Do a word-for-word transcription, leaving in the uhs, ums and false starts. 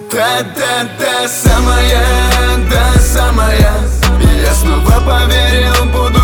Та-та-та самая, та самая. Я снова поверил, буду